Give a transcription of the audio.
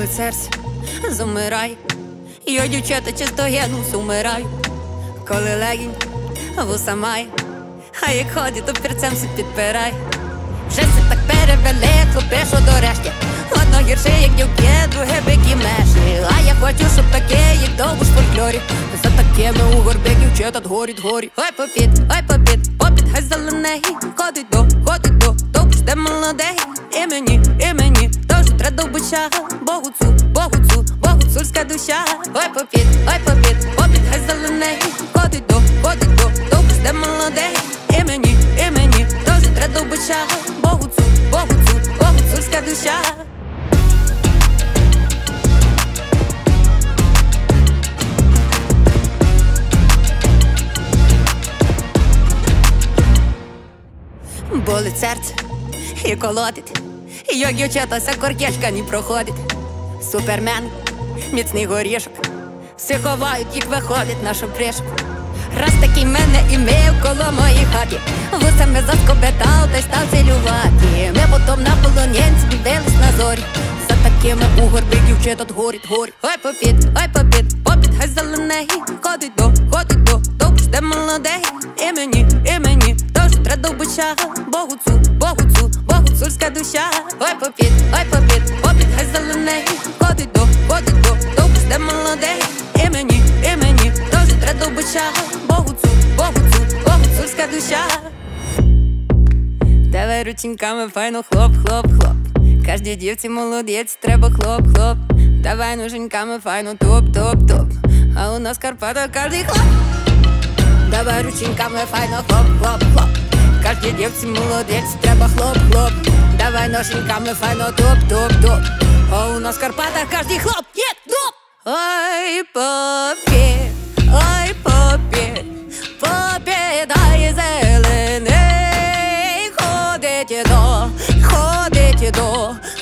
болить серце, замирай. Йо, дівчата часто генус умираю. Коли легінь вуса має, а як ходить, то перцем все підпирай. Вже все так перевели, хлопи, що до решті. Одно гірше, як дівки, друге бики меші. А я хочу, щоб таке, як довго ж в фольклорі. За такими у горбі дівчата горіть, горі. Ой, попід, попід, хай зелений. Ходить до, довго жде молодий. І мені, тож треба довбича. Богуцульська душа. Ой, попід, хай зелений. Ходить до, довго жде молодий. І мені, тож треба довбича. Богуцульська душа. Болить серце і колотить. Йо, дівчата, ся коркешка не проходить. Супермен, міцний горішок. Всі ховають, їх виходить на шопришку. Раз такий мене імеїв коло моїй хаті. Вусами заскобетав, та й став цілювати. Ми потом на полонянці дивились на зорі. За такими у горбі дівчата горіть. Ой, попід, хай зелений. Ходить до, довго жде молодий. І мені, тож треба довбича. Богуцульська душа. Ой, попід, хай зелений. Ходить до, довго жде молодий. І мені, тож треба довбича. Богуцульська душа. Давай рученьками файно хлоп. Кожній дівці молодець, треба хлоп. Давай ноженьками файно топ. А у нас Карпата кожний хлоп. Давай рученьками файно хлоп. Кожній дівці молодець, треба хлоп. Давай ноженьками файно топ. А у нас Карпата кожний хлоп. Топ! Ой, попід, ай зелений. Ходить до